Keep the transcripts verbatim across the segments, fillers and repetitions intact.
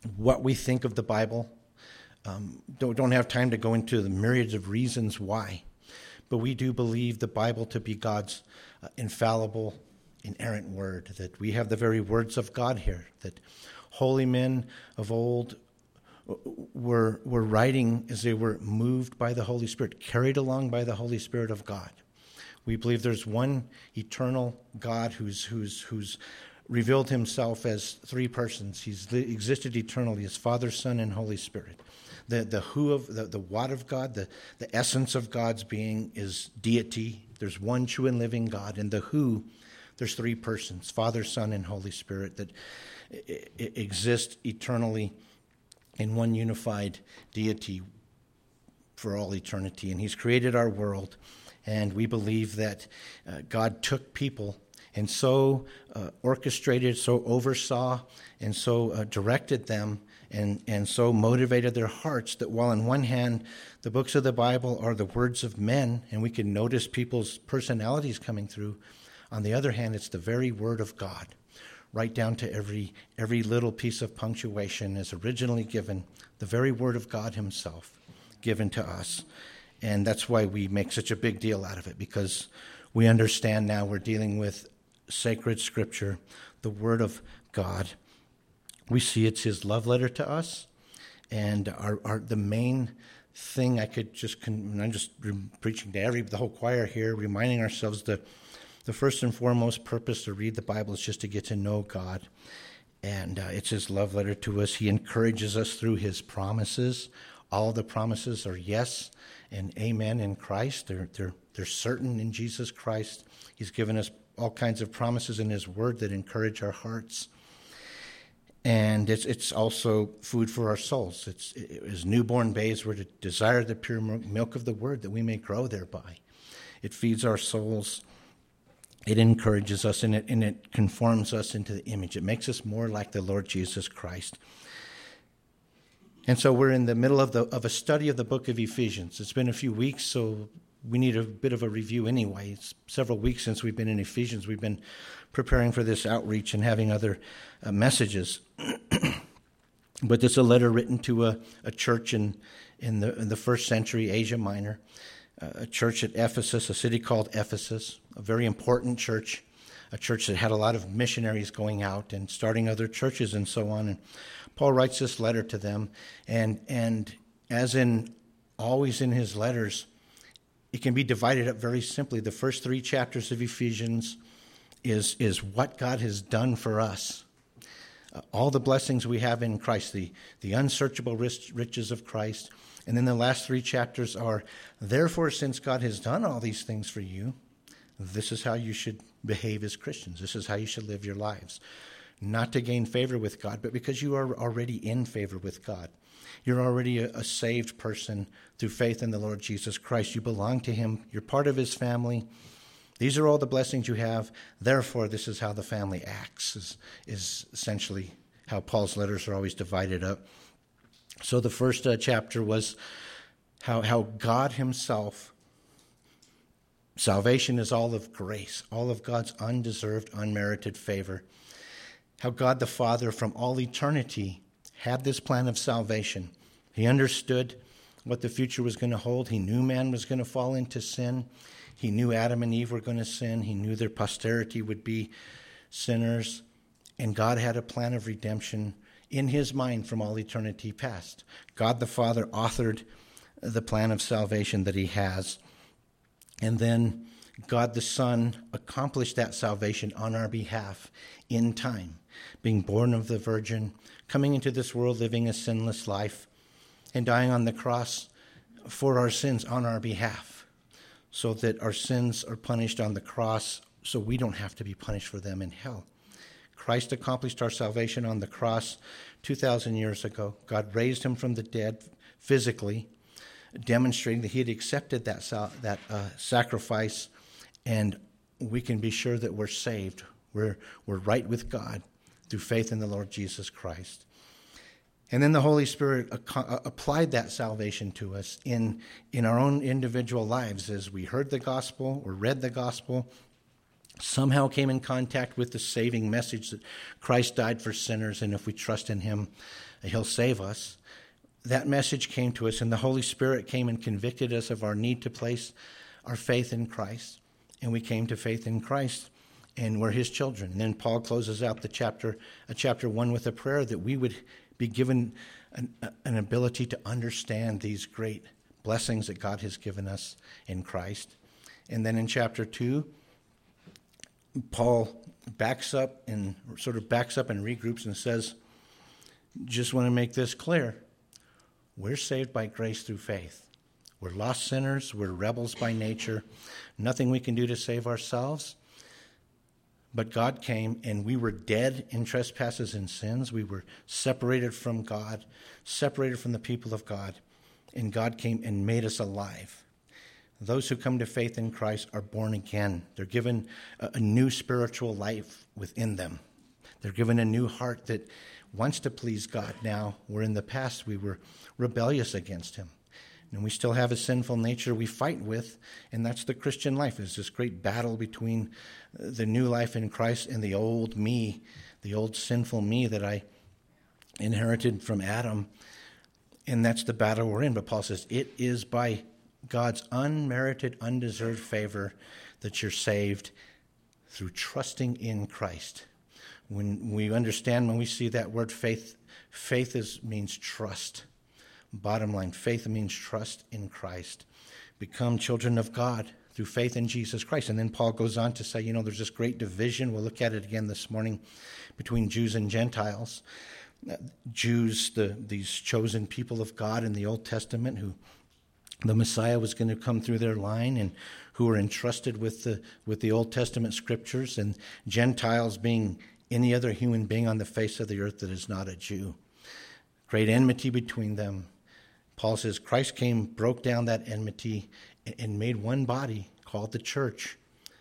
what we think of the Bible. Um, don't, don't have time to go into the myriads of reasons why, but we do believe the Bible to be God's uh, infallible, inerrant word, that we have the very words of God here, that holy men of old were, were writing as they were moved by the Holy Spirit, carried along by the Holy Spirit of God. We believe there's one eternal God who's who's who's revealed himself as three persons. He's existed eternally as Father, Son, and Holy Spirit. The the who of the, the what of God, the, the essence of God's being is deity. There's one true and living God. And the who, there's three persons, Father, Son, and Holy Spirit, that exist eternally in one unified deity for all eternity. And he's created our world. And we believe that uh, God took people and so uh, orchestrated, so oversaw, and so uh, directed them, and, and so motivated their hearts that while on one hand, the books of the Bible are the words of men, and we can notice people's personalities coming through, on the other hand, it's the very word of God, right down to every, every little piece of punctuation is originally given, the very word of God himself given to us. And that's why we make such a big deal out of it, because we understand now we're dealing with sacred scripture, the word of God. We see it's his love letter to us. And our, our the main thing I could just, con- I'm just re- preaching to every, the whole choir here, reminding ourselves that the first and foremost purpose to read the Bible is just to get to know God. And uh, it's his love letter to us. He encourages us through his promises. All the promises are yes and amen in Christ. They're, they're, they're certain in Jesus Christ. He's given us all kinds of promises in his word that encourage our hearts. And it's it's also food for our souls. It's it, as newborn babes, we're to desire the pure milk of the word that we may grow thereby. It feeds our souls. It encourages us, and it, and it conforms us into the image. It makes us more like the Lord Jesus Christ. And so we're in the middle of the of a study of the book of Ephesians. It's been a few weeks, so we need a bit of a review anyway. It's several weeks since we've been in Ephesians. We've been preparing for this outreach and having other uh, messages. But it's a letter written to a, a church in, in, the, in the first century, Asia Minor, uh, a church at Ephesus, a city called Ephesus, a very important church, a church that had a lot of missionaries going out and starting other churches and so on. And Paul writes this letter to them, and and as in always in his letters, it can be divided up very simply. The first three chapters of Ephesians is, is what God has done for us. Uh, all the blessings we have in Christ, the, the unsearchable riches of Christ. And then the last three chapters are, therefore, since God has done all these things for you, this is how you should behave as Christians. This is how you should live your lives. Not to gain favor with God, but because you are already in favor with God. You're already a, a saved person through faith in the Lord Jesus Christ. You belong to him. You're part of his family. These are all the blessings you have. Therefore, this is how the family acts, is, is essentially how Paul's letters are always divided up. So the first uh, chapter was how, how God himself, salvation is all of grace, all of God's undeserved, unmerited favor. How God the Father from all eternity had this plan of salvation. He understood what the future was going to hold. He knew man was going to fall into sin. He knew Adam and Eve were going to sin. He knew their posterity would be sinners. And God had a plan of redemption in his mind from all eternity past. God the Father authored the plan of salvation that he has. And then God the Son accomplished that salvation on our behalf in time, being born of the Virgin, coming into this world, living a sinless life, and dying on the cross for our sins on our behalf, so that our sins are punished on the cross, so we don't have to be punished for them in hell. Christ accomplished our salvation on the cross two thousand years ago. God raised him from the dead physically, demonstrating that he had accepted that, that uh, sacrifice, and we can be sure that we're saved. We're, we're right with God through faith in the Lord Jesus Christ. And then the Holy Spirit ac- applied that salvation to us in, in our own individual lives as we heard the gospel or read the gospel. somehow came in contact with the saving message that Christ died for sinners, and if we trust in him, he'll save us. That message came to us, and the Holy Spirit came and convicted us of our need to place our faith in Christ. And we came to faith in Christ, and we're his children. And then Paul closes out the chapter, uh, chapter one with a prayer that we would be given an, an ability to understand these great blessings that God has given us in Christ. And then in chapter two, Paul backs up and sort of backs up and regroups and says, just want to make this clear. We're saved by grace through faith. We're lost sinners. We're rebels by nature. Nothing we can do to save ourselves. But God came, and we were dead in trespasses and sins. We were separated from God, separated from the people of God. And God came and made us alive. Those who come to faith in Christ are born again. They're given a, a new spiritual life within them. They're given a new heart that wants to please God now, where in the past we were rebellious against him. And we still have a sinful nature we fight with, and that's the Christian life. It's this great battle between the new life in Christ and the old me, the old sinful me that I inherited from Adam. And that's the battle we're in. But Paul says it is by God's unmerited, undeserved favor that you're saved through trusting in Christ. When we understand, when we see that word faith, faith is means trust. Bottom line, faith means trust in Christ. Become children of God through faith in Jesus Christ. And then Paul goes on to say, you know, there's this great division. We'll look at it again this morning between Jews and Gentiles. Jews, the these chosen people of God in the Old Testament, who the Messiah was going to come through their line and who were entrusted with the with the Old Testament scriptures, and Gentiles being any other human being on the face of the earth that is not a Jew. Great enmity between them. Paul says Christ came, broke down that enmity, and made one body called the church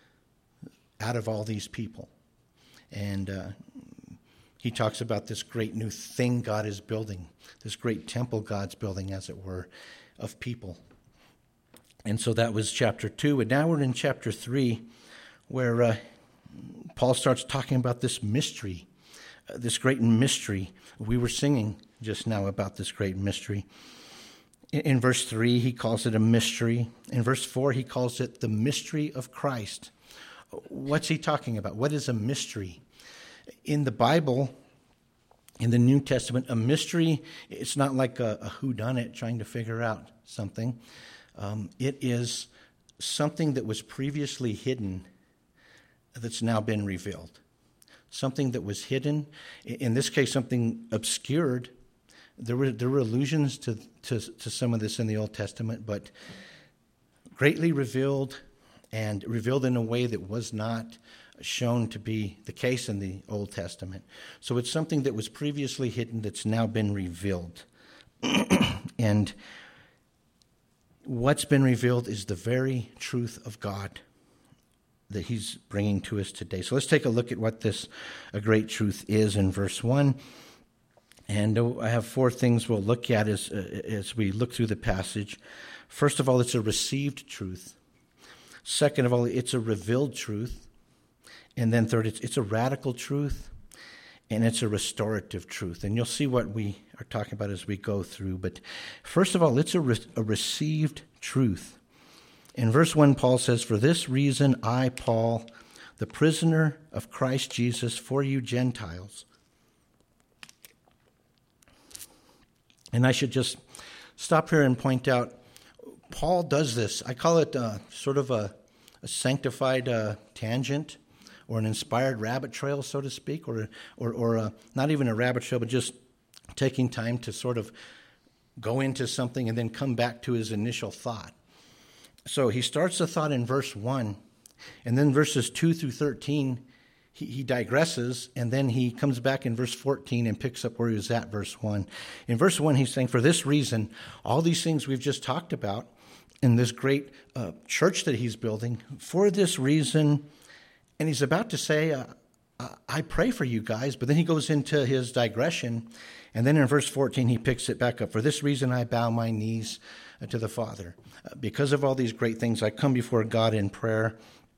out of all these people. And uh, he talks about this great new thing God is building, this great temple God's building, as it were, of people. And so that was chapter two. And now we're in chapter three, where uh, Paul starts talking about this mystery, uh, this great mystery. We were singing just now about this great mystery. In, in verse three, he calls it a mystery. In verse four, he calls it the mystery of Christ. What's he talking about? What is a mystery? In the Bible, in the New Testament, a mystery, it's not like a, a whodunit trying to figure out something. Um, it is something that was previously hidden that's now been revealed. Something that was hidden, in this case, something obscured. There were there were allusions to, to, to some of this in the Old Testament, but greatly revealed, and revealed in a way that was not shown to be the case in the Old Testament. So it's something that was previously hidden that's now been revealed. And what's been revealed is the very truth of God that he's bringing to us today. So let's take a look at what this a great truth is in verse one. And I have four things we'll look at as, uh, as we look through the passage. First of all, it's a received truth. Second of all, it's a revealed truth. And then third, it's, it's a radical truth, and it's a restorative truth. And you'll see what we are talking about as we go through. But first of all, it's a, re- a received truth. In verse one, Paul says, "For this reason I, Paul, the prisoner of Christ Jesus, for you Gentiles." And I should just stop here and point out, Paul does this. I call it uh, sort of a, a sanctified uh, tangent, or an inspired rabbit trail, so to speak, or or, or uh, not even a rabbit trail, but just taking time to sort of go into something and then come back to his initial thought. So he starts the thought in verse one, and then verses two through thirteen, he, he digresses, and then he comes back in verse fourteen and picks up where he was at, verse one. In verse one, he's saying, for this reason, all these things we've just talked about in this great uh, church that he's building, for this reason. And he's about to say, uh, I pray for you guys, but then he goes into his digression, and then in verse fourteen, he picks it back up. For this reason, I bow my knees to the Father. Uh, because of all these great things, I come before God in prayer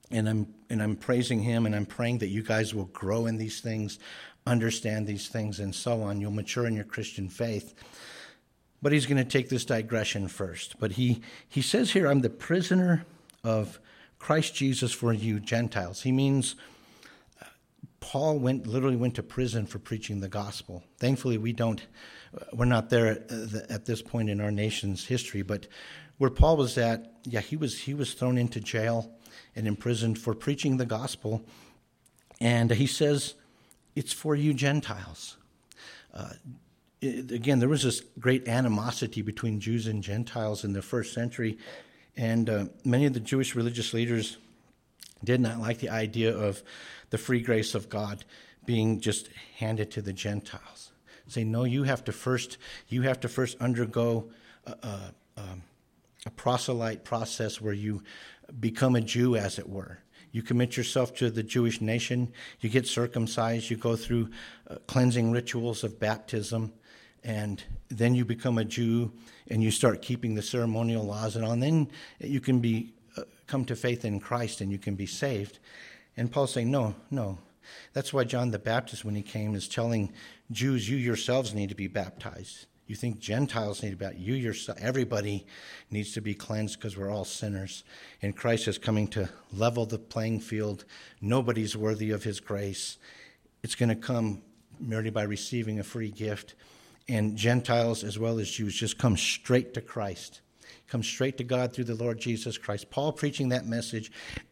And I'm and I'm praising him, and I'm praying that you guys will grow in these things, understand these things, and so on. You'll mature in your Christian faith. But he's going to take this digression first. But he, he says here, I'm the prisoner of Christ Jesus for you Gentiles. He means uh, Paul went literally went to prison for preaching the gospel. Thankfully, we don't, we're not there at, at this point in our nation's history. But where Paul was at, yeah, he was he was thrown into jail and imprisoned for preaching the gospel. And he says, it's for you Gentiles. Uh, it, again, there was this great animosity between Jews and Gentiles in the first century. And uh, many of the Jewish religious leaders did not like the idea of the free grace of God being just handed to the Gentiles. Say, no, you have to first, you have to first undergo a, a, a proselyte process where you become a Jew, as it were. You commit yourself to the Jewish nation. You get circumcised. You go through uh, cleansing rituals of baptism. And then you become a Jew and you start keeping the ceremonial laws and all. And then you can be uh, come to faith in Christ and you can be saved. And Paul's saying, no, no. That's why John the Baptist, when he came, is telling Jews, you yourselves need to be baptized. You think Gentiles need to be baptized. You yourself, everybody needs to be cleansed because we're all sinners. And Christ is coming to level the playing field. Nobody's worthy of his grace. It's going to come merely by receiving a free gift. And Gentiles as well as Jews just come straight to Christ. Come straight to God through the Lord Jesus Christ. Paul preaching that message,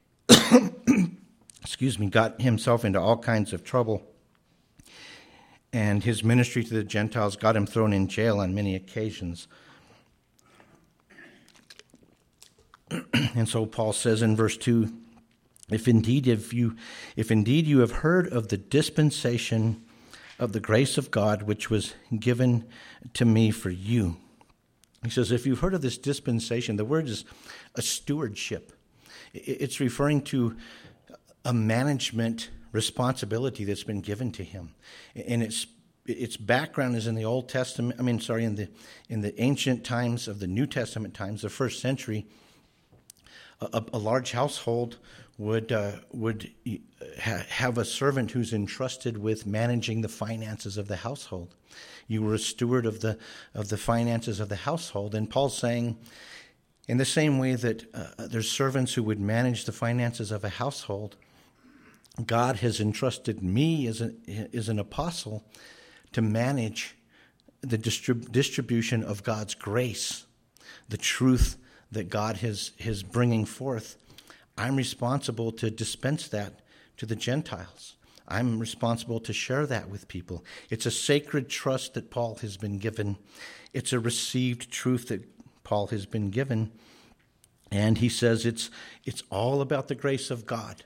excuse me, got himself into all kinds of trouble. And his ministry to the Gentiles got him thrown in jail on many occasions. And so Paul says in verse two, if indeed if you if indeed you have heard of the dispensation of the grace of God which was given to me for you. He says, if you've heard of this dispensation, the word is a stewardship. It's referring to a management responsibility that's been given to him. And its its background is in the Old Testament, I mean, sorry, in the in the ancient times of the New Testament times, the first century. A, a large household would uh, would ha- have a servant who's entrusted with managing the finances of the household. You were a steward of the of the finances of the household. And Paul's saying, in the same way that uh, there's servants who would manage the finances of a household, God has entrusted me as, a, as an apostle to manage the distrib- distribution of God's grace, the truth that God is, is bringing forth. I'm responsible to dispense that to the Gentiles. I'm responsible to share that with people. It's a sacred trust that Paul has been given. It's a received truth that Paul has been given. And he says it's it's all about the grace of God.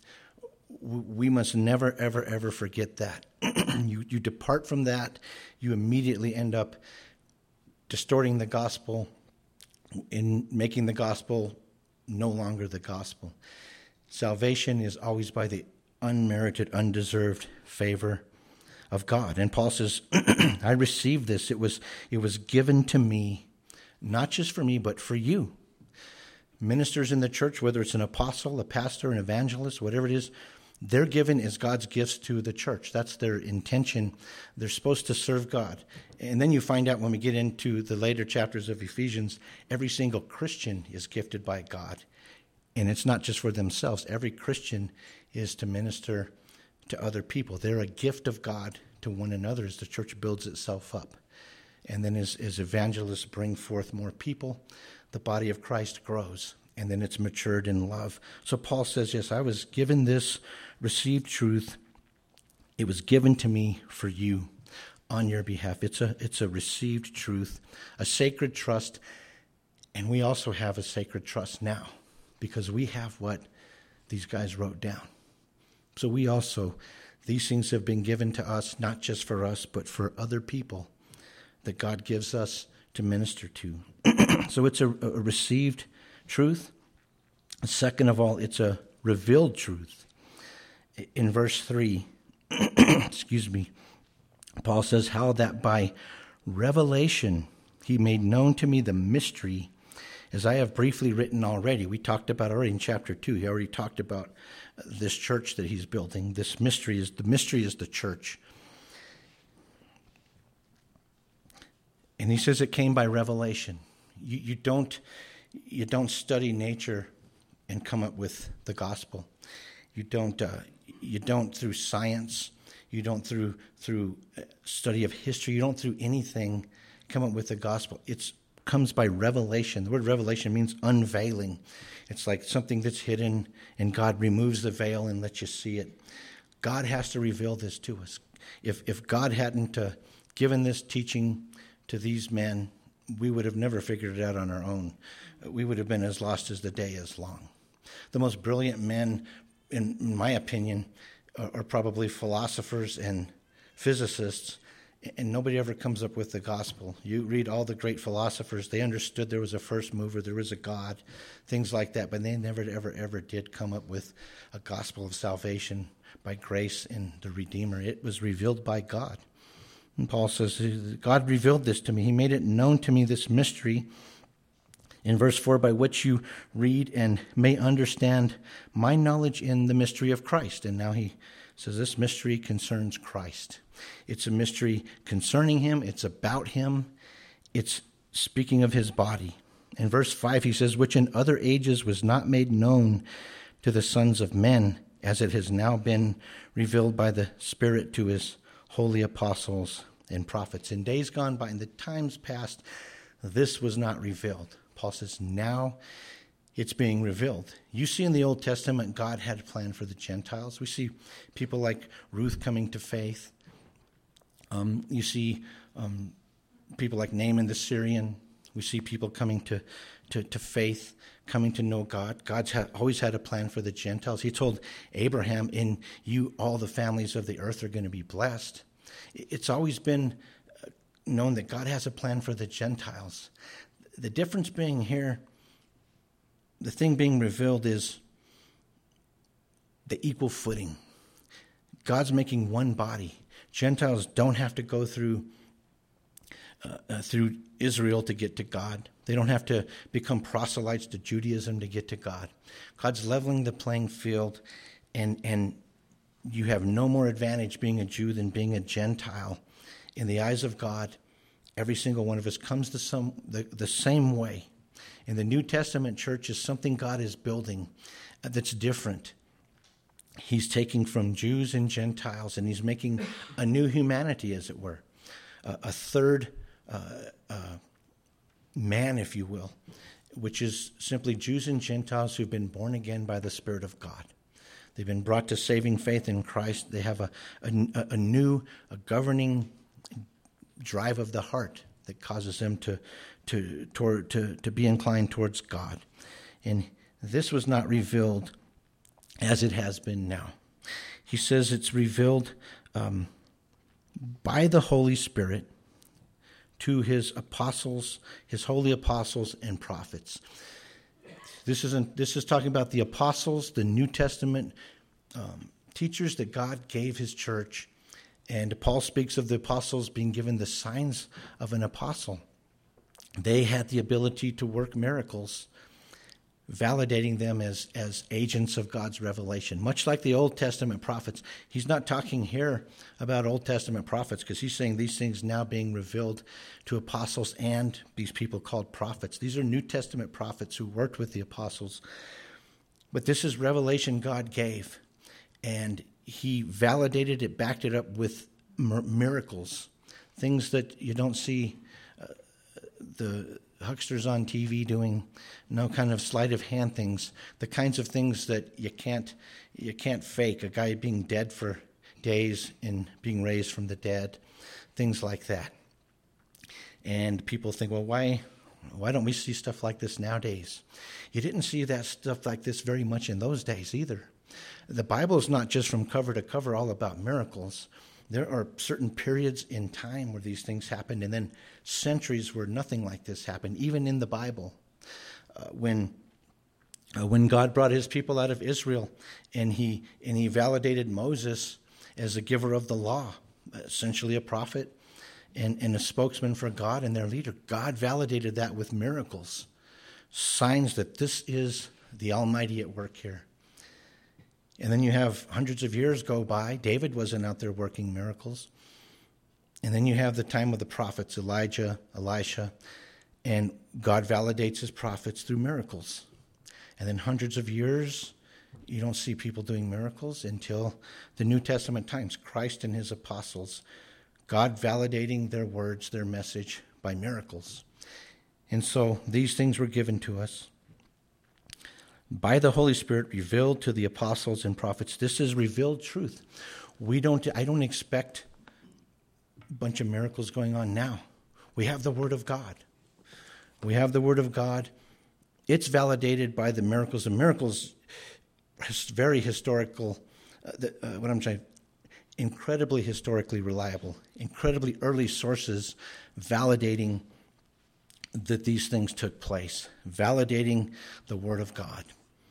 We must never, ever, ever forget that. you, you depart from that, you immediately end up distorting the gospel, in making the gospel no longer the gospel. Salvation is always by the unmerited, undeserved favor of God. And Paul says, I received this. It was, it was given to me, not just for me, but for you. Ministers in the church, whether it's an apostle, a pastor, an evangelist, whatever it is, they're given as God's gifts to the church. That's their intention. They're supposed to serve God. And then you find out when we get into the later chapters of Ephesians, every single Christian is gifted by God. And it's not just for themselves. Every Christian is to minister to other people. They're a gift of God to one another as the church builds itself up. And then as, as evangelists bring forth more people, the body of Christ grows. And then it's matured in love. So Paul says, yes, I was given this received truth. It was given to me for you on your behalf. It's a, it's a received truth, a sacred trust. And we also have a sacred trust now because we have what these guys wrote down. So we also, these things have been given to us, not just for us, but for other people that God gives us to minister to. So it's a, a received truth. Second of all, it's a revealed truth. In verse three, excuse me, Paul says, how that by revelation he made known to me the mystery as I have briefly written already. We talked about already in chapter two. He already talked about this church that he's building. This mystery is the mystery is the church. And he says it came by revelation. You, you don't you don't study nature and come up with the gospel. You don't uh, you don't through science. You don't through through study of history. You don't through anything come up with the gospel. It comes by revelation. The word revelation means unveiling. It's like something that's hidden, and God removes the veil and lets you see it. God has to reveal this to us. If if God hadn't uh, given this teaching to these men, we would have never figured it out on our own. We would have been as lost as the day is long. The most brilliant men, in, in my opinion, are, are probably philosophers and physicists, and nobody ever comes up with the gospel. You read all the great philosophers, they understood there was a first mover, there was a God, things like that, but they never, ever, ever did come up with a gospel of salvation by grace in the Redeemer. It was revealed by God. And Paul says, God revealed this to me. He made it known to me, this mystery, in verse four, by which you read and may understand my knowledge in the mystery of Christ. And now he says this mystery concerns Christ. It's a mystery concerning him. It's about him. It's speaking of his body. In verse five, he says, which in other ages was not made known to the sons of men, as it has now been revealed by the Spirit to his holy apostles and prophets. In days gone by, in the times past, this was not revealed. Paul says, now it's being revealed. You see in the Old Testament, God had a plan for the Gentiles. We see people like Ruth coming to faith. Um, you see um, people like Naaman the Syrian. We see people coming to, to, to faith, coming to know God. God's ha- always had a plan for the Gentiles. He told Abraham, in you all the families of the earth are going to be blessed. It's always been known that God has a plan for the Gentiles. The difference being here, the thing being revealed is the equal footing. God's making one body. Gentiles don't have to go through uh, uh, through Israel to get to God. They don't have to become proselytes to Judaism to get to God. God's leveling the playing field, and and you have no more advantage being a Jew than being a Gentile. In the eyes of God, every single one of us comes to some the, the same way. In the New Testament church is something God is building that's different. He's taking from Jews and Gentiles, and he's making a new humanity, as it were, uh, a third uh, uh, man, if you will, which is simply Jews and Gentiles who've been born again by the Spirit of God. They've been brought to saving faith in Christ. They have a, a, a new, a governing drive of the heart that causes them to, to, toward, to, to be inclined towards God. And this was not revealed as it has been now. He says it's revealed um, by the Holy Spirit to his apostles, his holy apostles and prophets. This isn't. This is talking about the apostles, the New Testament um, teachers that God gave his church. And Paul speaks of the apostles being given the signs of an apostle. They had the ability to work miracles, validating them as, as agents of God's revelation, much like the Old Testament prophets. He's not talking here about Old Testament prophets, because he's saying these things now being revealed to apostles and these people called prophets. These are New Testament prophets who worked with the apostles. But this is revelation God gave, and he validated it, backed it up with miracles, things that you don't see uh, the hucksters on T V doing, no kind of sleight of hand things, the kinds of things that you can't you can't fake. A guy being dead for days and being raised from the dead, things like that. And people think, well, why why don't we see stuff like this nowadays? You didn't see that stuff like this very much in those days either. The Bible is not just from cover to cover all about miracles. There are certain periods in time where these things happened, and then centuries where nothing like this happened, even in the Bible. Uh, when uh, when God brought his people out of Israel, and he and he validated Moses as a giver of the law, essentially a prophet and, and a spokesman for God and their leader. God validated that with miracles signs that this is the Almighty at work here. And then you have hundreds of years go by. David wasn't out there working miracles. And then you have the time of the prophets, Elijah, Elisha, and God validates his prophets through miracles. And then hundreds of years, you don't see people doing miracles until the New Testament times, Christ and his apostles, God validating their words, their message by miracles. And so these things were given to us by the Holy Spirit, revealed to the apostles and prophets. This is revealed truth. We don't, I don't expect a bunch of miracles going on now. We have the Word of God. We have the Word of God. It's validated by the miracles. The miracles, very historical, uh, the, uh, what I'm saying, incredibly historically reliable, incredibly early sources validating that these things took place, validating the Word of God.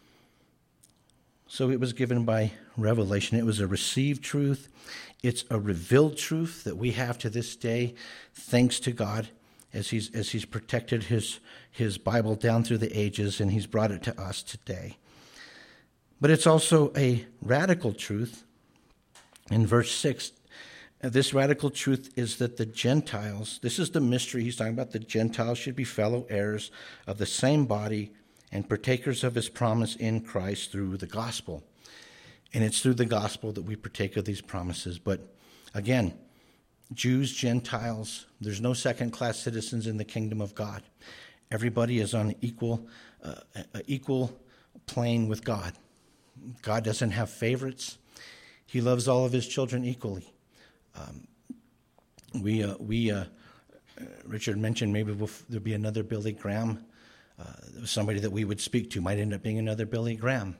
So it was given by revelation. It was a received truth. It's a revealed truth that we have to this day, thanks to God, as he's as he's protected his, his Bible down through the ages, and he's brought it to us today. But it's also a radical truth. In verse six, this radical truth is that the Gentiles, this is the mystery he's talking about, the Gentiles should be fellow heirs of the same body and partakers of his promise in Christ through the gospel. And it's through the gospel that we partake of these promises. But again, Jews, Gentiles, there's no second-class citizens in the kingdom of God. Everybody is on equal, uh, equal plane with God. God doesn't have favorites. He loves all of his children equally. Um, we, uh, we, uh, Richard mentioned maybe we'll, there'll be another Billy Graham. Uh, somebody that we would speak to might end up being another Billy Graham.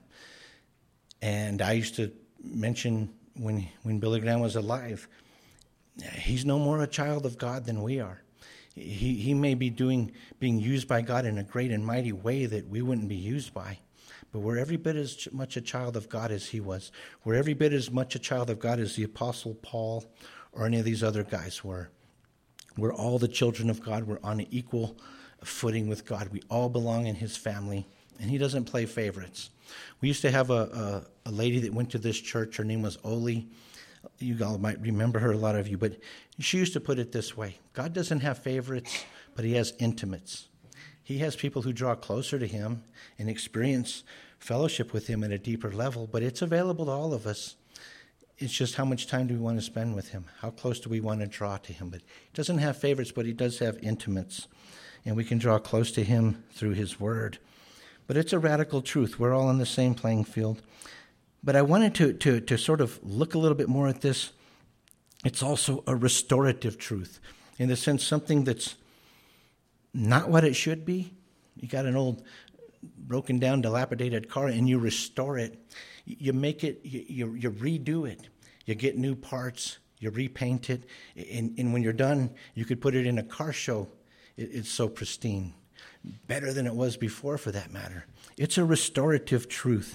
And I used to mention when when Billy Graham was alive, he's no more a child of God than we are. He he may be doing being used by God in a great and mighty way that we wouldn't be used by, but we're every bit as much a child of God as he was. We're every bit as much a child of God as the Apostle Paul or any of these other guys were. We're all the children of God. We're on an equal footing with God. We all belong in his family, and he doesn't play favorites. We used to have a, a, a lady that went to this church. Her name was Oli. You all might remember her, a lot of you, but she used to put it this way. God doesn't have favorites, but he has intimates. He has people who draw closer to him and experience fellowship with him at a deeper level, but it's available to all of us. It's just how much time do we want to spend with him? How close do we want to draw to him? But he doesn't have favorites, but he does have intimates. And we can draw close to him through his word. But it's a radical truth. We're all on the same playing field. But I wanted to, to, to sort of look a little bit more at this. It's also a restorative truth, in the sense something that's not what it should be. You got an old broken down, dilapidated car, and you restore it. You make it, you, you, you redo it. You get new parts, you repaint it, and, and when you're done, you could put it in a car show. It's so pristine, better than it was before, for that matter. It's a restorative truth.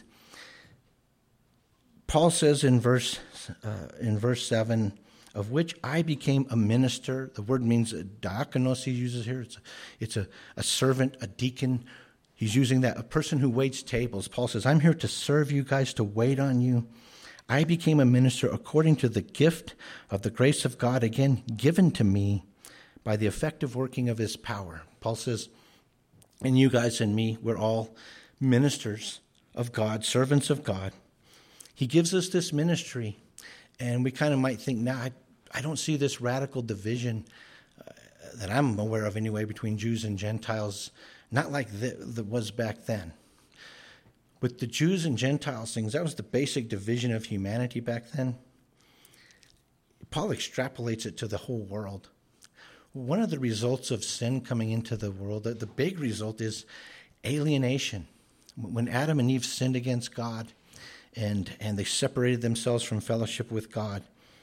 Paul says in verse uh, in verse seven, of which I became a minister. The word means a diakonos he uses here. It's a, it's a, a servant, a deacon. He's using that, a person who waits tables. Paul says, I'm here to serve you guys, to wait on you. I became a minister according to the gift of the grace of God, again, given to me by the effective working of his power. Paul says, and you guys and me, we're all ministers of God, servants of God. He gives us this ministry, and we kind of might think, nah, I, I don't see this radical division uh, that I'm aware of anyway between Jews and Gentiles, not like that, that was back then. But the Jews and Gentiles things, that was the basic division of humanity back then. Paul extrapolates it to the whole world. One of the results of sin coming into the world, the, the big result is alienation. When Adam and Eve sinned against God and, and they separated themselves from fellowship with God,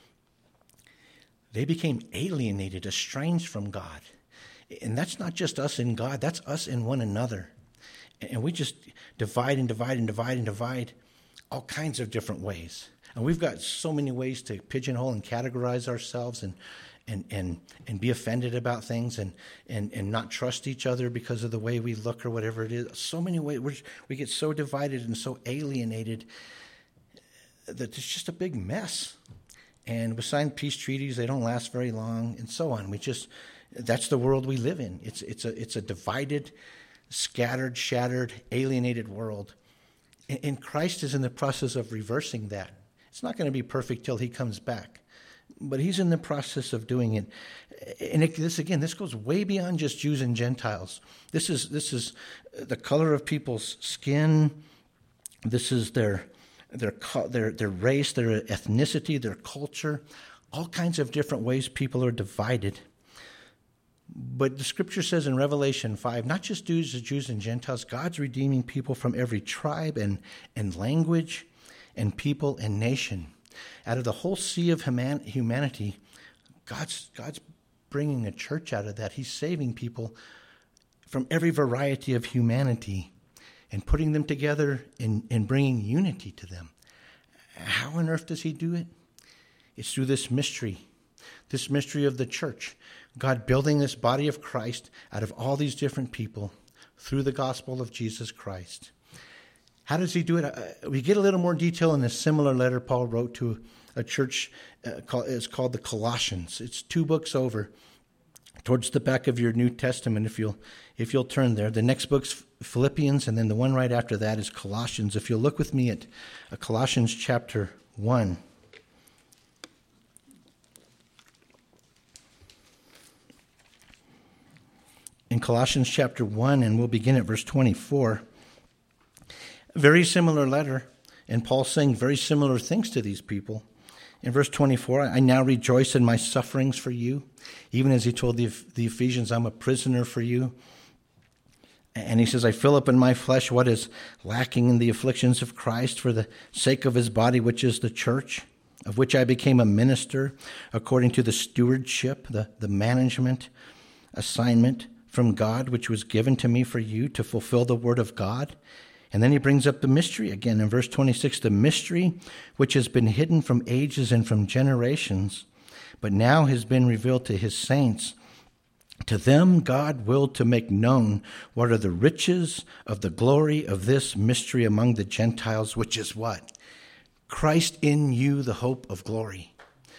they became alienated, estranged from God. And that's not just us in God, that's us in one another. And we just divide and divide and divide and divide all kinds of different ways. And we've got so many ways to pigeonhole and categorize ourselves and, and and and be offended about things and and and not trust each other because of the way we look or whatever it is. So many ways we're, we get so divided and so alienated that it's just a big mess. And we sign peace treaties; they don't last very long, and so on. We just that's the world we live in. It's it's a it's a divided, scattered, shattered, alienated world. And, and Christ is in the process of reversing that. It's not going to be perfect till he comes back. But he's in the process of doing it. And it, this, again, this goes way beyond just Jews and Gentiles. This is this is the color of people's skin. This is their their their their race, their ethnicity, their culture, all kinds of different ways people are divided. But the scripture says in Revelation five, not just Jews, Jews and Gentiles, God's redeeming people from every tribe and, and language and people and nation. Out of the whole sea of human, humanity, God's, God's bringing a church out of that. He's saving people from every variety of humanity and putting them together and, and bringing unity to them. How on earth does he do it? It's through this mystery, this mystery of the church. God building this body of Christ out of all these different people through the gospel of Jesus Christ. How does he do it? Uh, we get a little more detail in a similar letter Paul wrote to a church. Uh, called, it's called the Colossians. It's two books over, towards the back of your New Testament, if you'll if you'll turn there. The next book's Philippians, and then the one right after that is Colossians. If you'll look with me at uh, Colossians chapter one. In Colossians chapter one, and we'll begin at verse twenty-four. Very similar letter, and Paul's saying very similar things to these people. In verse twenty-four, I now rejoice in my sufferings for you, even as he told the, the Ephesians, I'm a prisoner for you. And he says, I fill up in my flesh what is lacking in the afflictions of Christ for the sake of his body, which is the church, of which I became a minister according to the stewardship, the, the management assignment from God, which was given to me for you to fulfill the word of God. And then he brings up the mystery again in verse twenty-six, the mystery which has been hidden from ages and from generations, but now has been revealed to his saints. To them God willed to make known what are the riches of the glory of this mystery among the Gentiles, which is what? Christ in you, the hope of glory.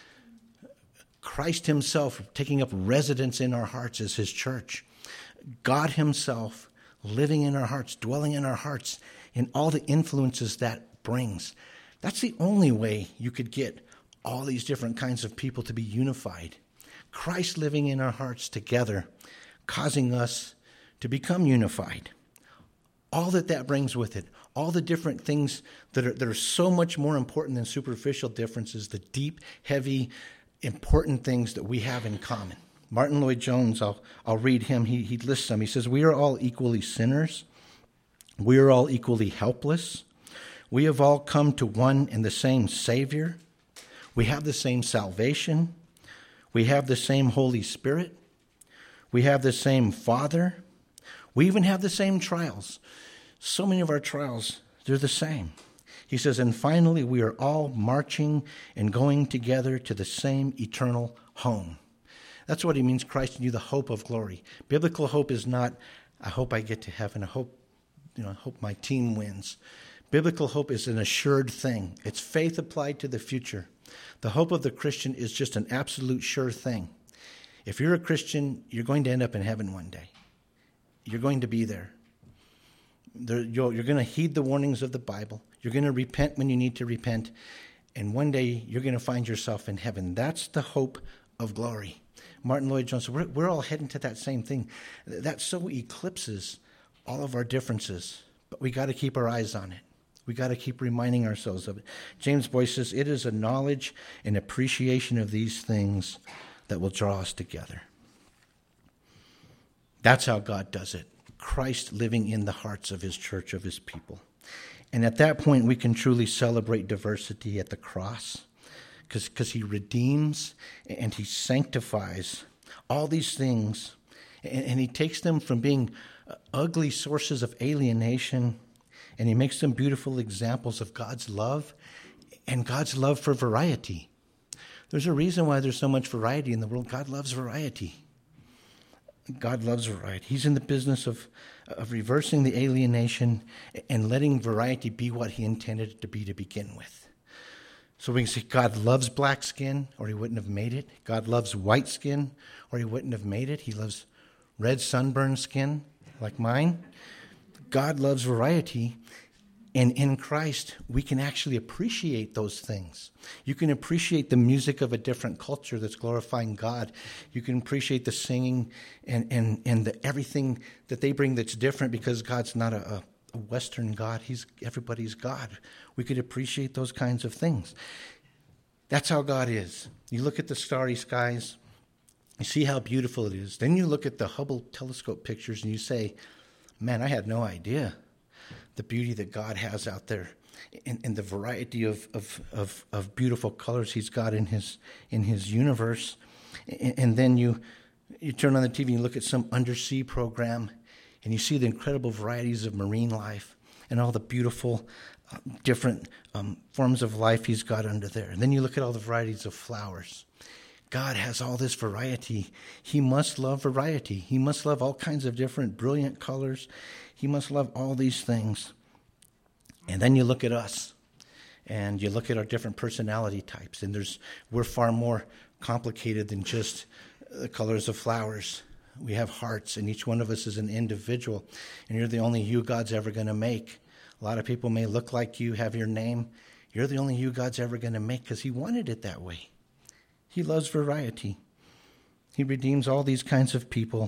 Christ himself taking up residence in our hearts as his church. God himself living in our hearts, dwelling in our hearts, in all the influences that brings. That's the only way you could get all these different kinds of people to be unified. Christ living in our hearts together, causing us to become unified. All that that brings with it, all the different things that are, that are so much more important than superficial differences, the deep, heavy, important things that we have in common. Martin Lloyd-Jones, I'll, I'll read him. He, he lists them. He says, we are all equally sinners. We are all equally helpless. We have all come to one and the same Savior. We have the same salvation. We have the same Holy Spirit. We have the same Father. We even have the same trials. So many of our trials, they're the same. He says, and finally, we are all marching and going together to the same eternal home. That's what he means, Christ in you, the hope of glory. Biblical hope is not, I hope I get to heaven. I hope, you know, I hope my team wins. Biblical hope is an assured thing. It's faith applied to the future. The hope of the Christian is just an absolute sure thing. If you're a Christian, you're going to end up in heaven one day. You're going to be there. there you're, you're going to heed the warnings of the Bible. You're going to repent when you need to repent. And one day you're going to find yourself in heaven. That's the hope of glory. Martin Lloyd-Jones, we're, we're all heading to that same thing. That so eclipses all of our differences, but we got to keep our eyes on it. We got to keep reminding ourselves of it. James Boyce says, it is a knowledge and appreciation of these things that will draw us together. That's how God does it. Christ living in the hearts of his church, of his people. And at that point, we can truly celebrate diversity at the cross. Because he redeems and he sanctifies all these things. And, and he takes them from being ugly sources of alienation, and he makes them beautiful examples of God's love and God's love for variety. There's a reason why there's so much variety in the world. God loves variety. God loves variety. He's in the business of, of reversing the alienation and letting variety be what he intended it to be to begin with. So we can say God loves black skin, or he wouldn't have made it. God loves white skin, or he wouldn't have made it. He loves red sunburned skin, like mine. God loves variety, and in Christ, we can actually appreciate those things. You can appreciate the music of a different culture that's glorifying God. You can appreciate the singing and, and, and the, everything that they bring that's different, because God's not a, a Western God. He's everybody's God. We could appreciate those kinds of things. That's how God is. You look at the starry skies, you see how beautiful it is. Then you look at the Hubble telescope pictures and you say, man, I had no idea the beauty that God has out there, and, and the variety of, of, of, of beautiful colors he's got in his in his universe. And, and then you you turn on the T V and you look at some undersea program, and you see the incredible varieties of marine life and all the beautiful uh, different um, forms of life he's got under there. And then you look at all the varieties of flowers. God has all this variety. He must love variety. He must love all kinds of different brilliant colors. He must love all these things. And then you look at us, and you look at our different personality types, and there's we're far more complicated than just the colors of flowers. We have hearts, and each one of us is an individual, and you're the only you God's ever going to make. A lot of people may look like you, have your name. You're the only you God's ever going to make, because he wanted it that way. He loves variety. He redeems all these kinds of people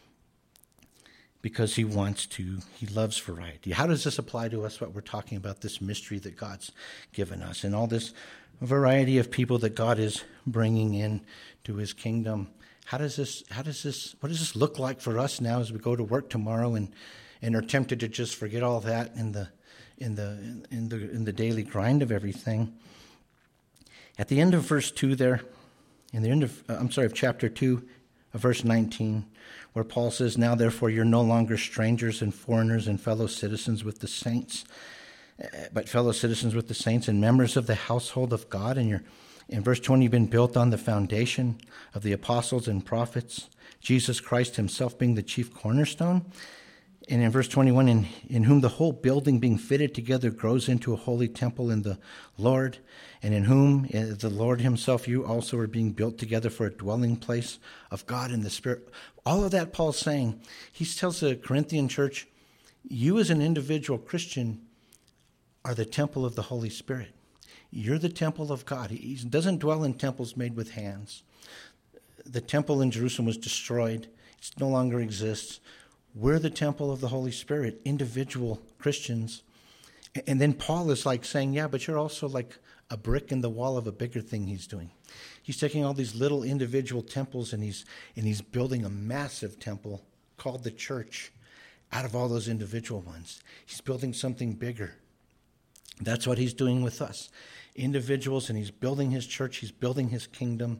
because he wants to. He loves variety. How does this apply to us, what we're talking about, this mystery that God's given us, and all this variety of people that God is bringing in to his kingdom? How does this, how does this, what does this look like for us now as we go to work tomorrow and, and are tempted to just forget all that in the, in the, in the, in the daily grind of everything? At the end of verse two there, in the end of, I'm sorry, of chapter two, of verse nineteen, where Paul says, now therefore you're no longer strangers and foreigners and fellow citizens with the saints, but fellow citizens with the saints and members of the household of God. And you're, in verse twenty, you've been built on the foundation of the apostles and prophets, Jesus Christ himself being the chief cornerstone. And in verse twenty-one, in, in whom the whole building being fitted together grows into a holy temple in the Lord, and in whom uh, the Lord himself, you also are being built together for a dwelling place of God in the Spirit. All of that Paul's saying. He tells the Corinthian church, you as an individual Christian are the temple of the Holy Spirit. You're the temple of God. He doesn't dwell in temples made with hands. The temple in Jerusalem was destroyed. It no longer exists. We're the temple of the Holy Spirit, individual Christians. And then Paul is like saying, yeah, but you're also like a brick in the wall of a bigger thing he's doing. He's taking all these little individual temples and he's and he's building a massive temple called the church out of all those individual ones. He's building something bigger. That's what he's doing with us. Individuals, and he's building his church, he's building his kingdom.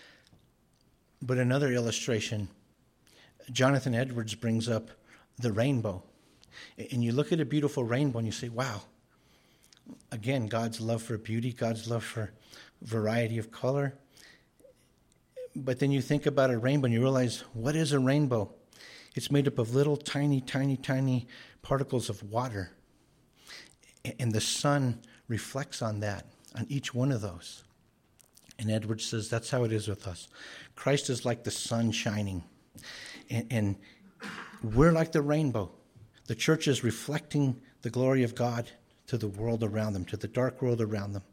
But another illustration, Jonathan Edwards brings up the rainbow. And you look at a beautiful rainbow and you say, wow, again, God's love for beauty, God's love for variety of color. But then you think about a rainbow and you realize, what is a rainbow? It's made up of little tiny, tiny, tiny particles of water. And the sun reflects on that, on each one of those. And Edwards says that's how it is with us. Christ is like the sun shining. And, and we're like the rainbow. The church is reflecting the glory of God to the world around them, to the dark world around them.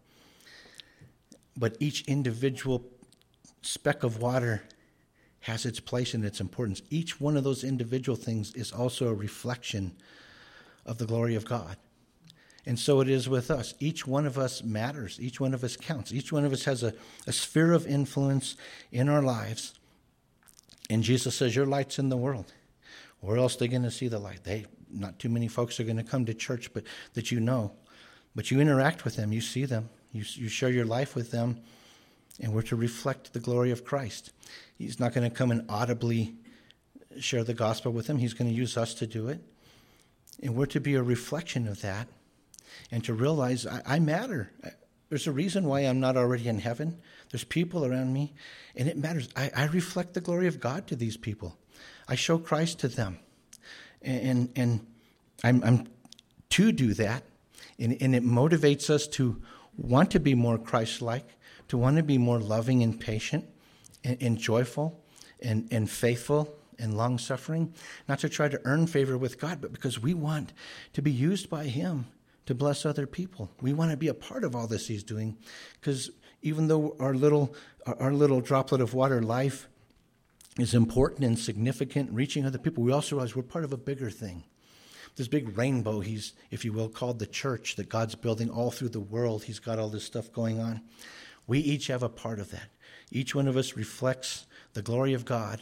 But each individual speck of water has its place and its importance. Each one of those individual things is also a reflection of the glory of God. And so it is with us. Each one of us matters. Each one of us counts. Each one of us has a, a sphere of influence in our lives. And Jesus says, your light's in the world. Where else are they going to see the light? They, not too many folks are going to come to church but that you know. But you interact with them. You see them. You, you share your life with them. And we're to reflect the glory of Christ. He's not going to come and audibly share the gospel with them. He's going to use us to do it. And we're to be a reflection of that. And to realize I, I matter. There's a reason why I'm not already in heaven. There's people around me, and it matters. I, I reflect the glory of God to these people. I show Christ to them. And, and, and I'm, I'm to do that, and, and it motivates us to want to be more Christ-like, to want to be more loving and patient and, and joyful and, and faithful and long-suffering, not to try to earn favor with God, but because we want to be used by him to bless other people. We want to be a part of all this he's doing, because even though our little our little droplet of water life is important and significant, reaching other people, we also realize we're part of a bigger thing. This big rainbow, he's, if you will, called the church, that God's building all through the world. He's got all this stuff going on. We each have a part of that. Each one of us reflects the glory of God,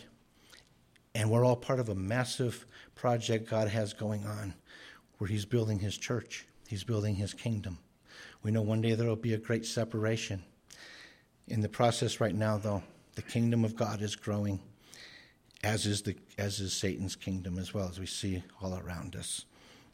and we're all part of a massive project God has going on where he's building his church. He's building his kingdom. We know one day there will be a great separation. In the process right now, though, the kingdom of God is growing, as is the as is Satan's kingdom as well, as we see all around us.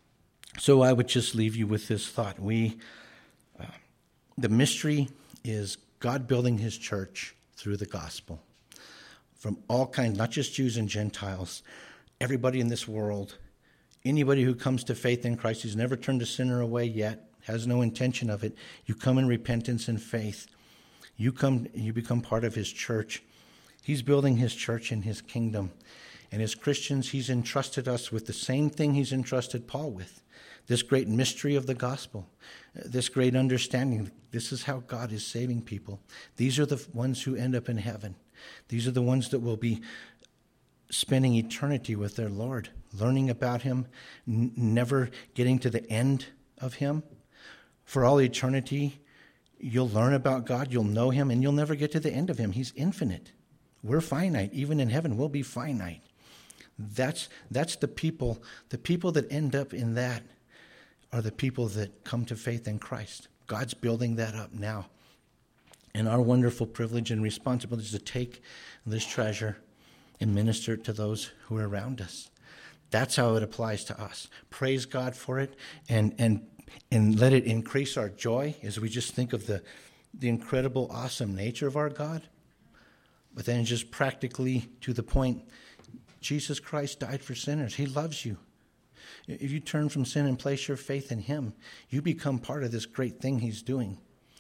So I would just leave you with this thought. We, uh, the mystery is God building his church through the gospel. From all kinds, not just Jews and Gentiles, everybody in this world, anybody who comes to faith in Christ, who's never turned a sinner away yet, has no intention of it, you come in repentance and faith. You come, you become part of his church. He's building his church in his kingdom. And as Christians, he's entrusted us with the same thing he's entrusted Paul with, this great mystery of the gospel, this great understanding. This is how God is saving people. These are the ones who end up in heaven. These are the ones that will be spending eternity with their Lord, learning about him, n- never getting to the end of him. For all eternity, you'll learn about God, you'll know him, and you'll never get to the end of him. He's infinite. We're finite. Even in heaven, we'll be finite. That's that's the people. The people that end up in that are the people that come to faith in Christ. God's building that up now. And our wonderful privilege and responsibility is to take this treasure and minister it to those who are around us. That's how it applies to us. Praise God for it, and and and let it increase our joy as we just think of the the incredible, awesome nature of our God. But then just practically to the point, Jesus Christ died for sinners. He loves you. If you turn from sin and place your faith in him, you become part of this great thing he's doing.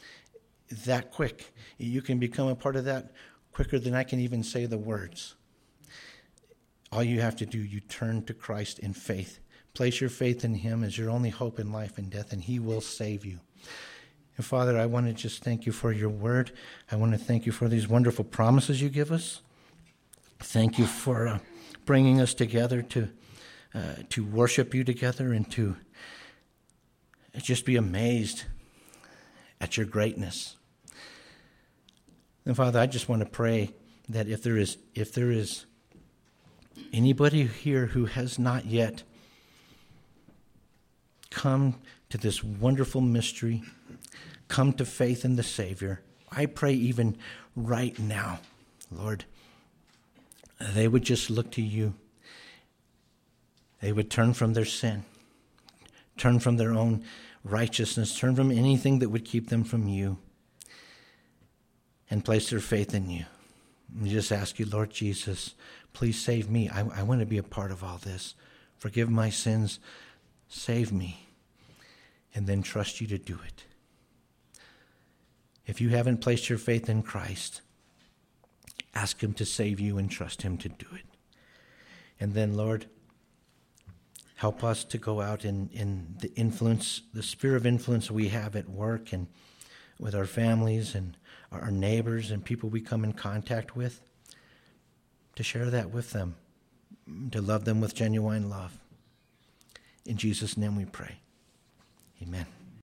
That quick. You can become a part of that quicker than I can even say the words. All you have to do, you turn to Christ in faith. Place your faith in him as your only hope in life and death, and he will save you. And Father, I want to just thank you for your word. I want to thank you for these wonderful promises you give us. Thank you for uh, bringing us together to uh, to worship you together and to just be amazed at your greatness. And Father, I just want to pray that if there is if there is anybody here who has not yet come to this wonderful mystery, come to faith in the Savior, I pray even right now, Lord, they would just look to you. They would turn from their sin, turn from their own righteousness, turn from anything that would keep them from you, and place their faith in you. And just ask you, Lord Jesus, please save me. I, I want to be a part of all this. Forgive my sins. Save me. And then trust you to do it. If you haven't placed your faith in Christ, ask him to save you and trust him to do it. And then, Lord, help us to go out in, in the influence, the sphere of influence we have at work and with our families and our neighbors and people we come in contact with, to share that with them, to love them with genuine love. In Jesus' name we pray. Amen.